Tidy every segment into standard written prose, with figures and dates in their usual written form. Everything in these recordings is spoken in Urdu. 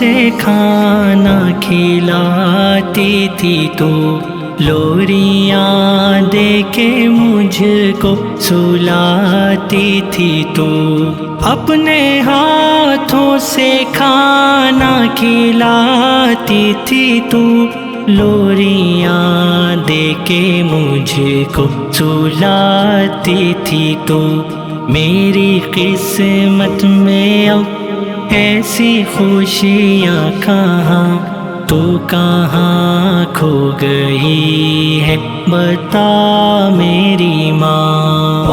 سے کھانا کھلاتی تھی تو، لوریاں دے کے مجھ کو سلاتی تھی تو، اپنے ہاتھوں سے کھانا کھلاتی تھی تو، لوریاں دے کے مجھ کو سلاتی تھی تو، میری قسمت میں اب ایسی خوشیاں کہاں، تو کہاں کھو گئی ہے بتا میری ماں۔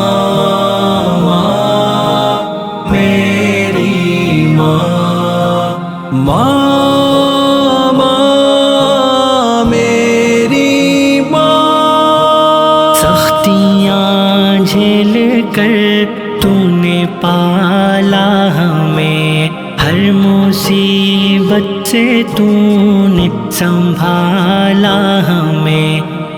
میری ماں، ماں میری ماں، سختیاں جھیل کر تو نے پالا ہمیں، ہر مصیبت سے تو نے سنبھالا ہمیں،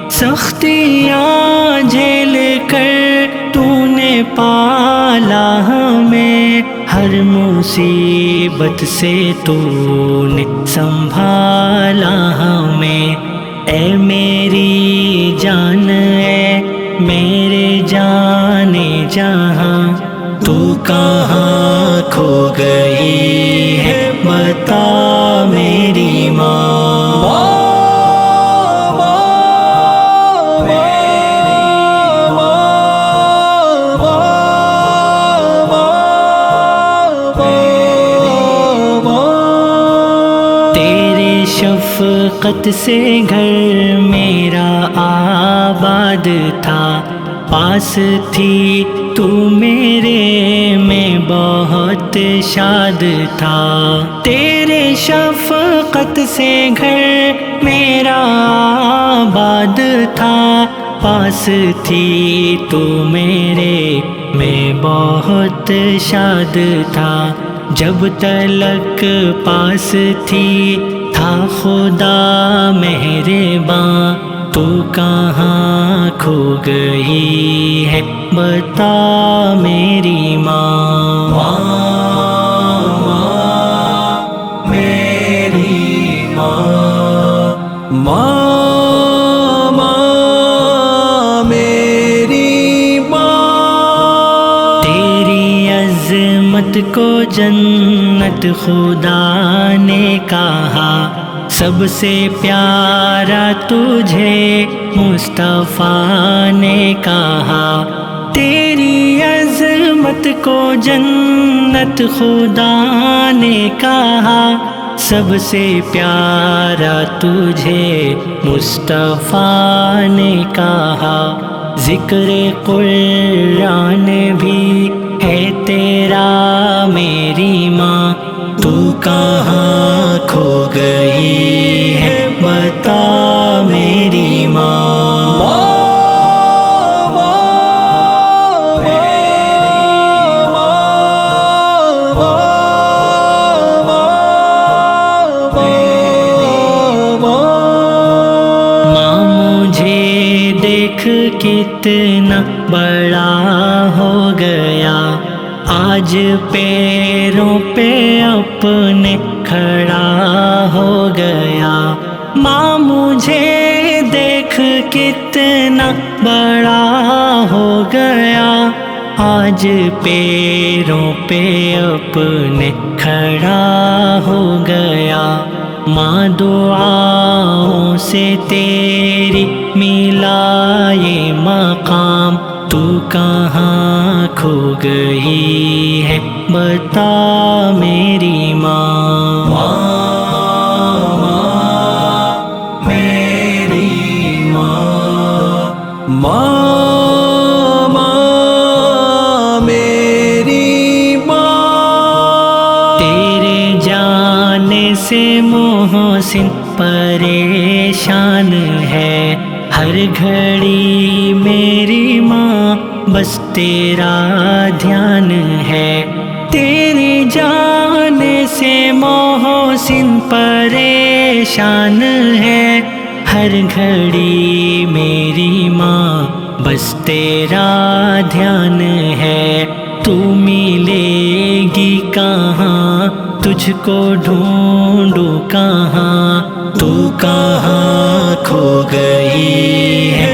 سختیاں جھیل کر تو نے پالا ہمیں، ہر مصیبت سے تو نے سنبھالا ہمیں، اے میری جان اے میرے جانے جہاں، تو کہاں کھو گئی ہے بتا میری ماں۔ تیرے شفقت سے گھر میرا آباد تھا، پاس تھی تو میرے میں بہت شاد تھا، تیرے شفقت سے گھر میرا آباد تھا، پاس تھی تو میرے میں بہت شاد تھا، جب تلک پاس تھی تھا خدا مہرباں، تو کہاں کھو گئی ہے بتا میری ماں۔ میری ماں، ماں میری ماں، تیری عظمت کو جنت خدا نے کہا، سب سے پیارا تجھے مصطفیٰ نے کہا، تیری عظمت کو جنت خدا نے کہا، سب سے پیارا تجھے مصطفیٰ نے کہا، ذکر قرآن بھی ہے تیرا میری ماں، تو کہاں کھو گئی ہے بتا میری ماں۔ ماں مجھے دیکھ کتنا بڑا ہو گیا، آج پیروں پہ اپنے کھڑا ہو گیا، ماں مجھے دیکھ کتنا بڑا ہو گیا، آج پیروں پہ اپنے کھڑا ہو گیا، ماں دعاؤں سے تیری ملا یہ مقام، تو کہاں کھو گئی ہے بتا میری ماں۔ میری ماں، میری ماں، تیرے جانے سے محسن پریشان ہے، ہر گھڑی میری ماں بس تیرا دھیان ہے، تیرے جانے سے محسن پریشان ہے، ہر گھڑی میری ماں بس تیرا دھیان ہے، تو ملے گی کہاں تجھ تجھ کو ڈھونڈوں کہاں، تو کہاں کھو گئی ہے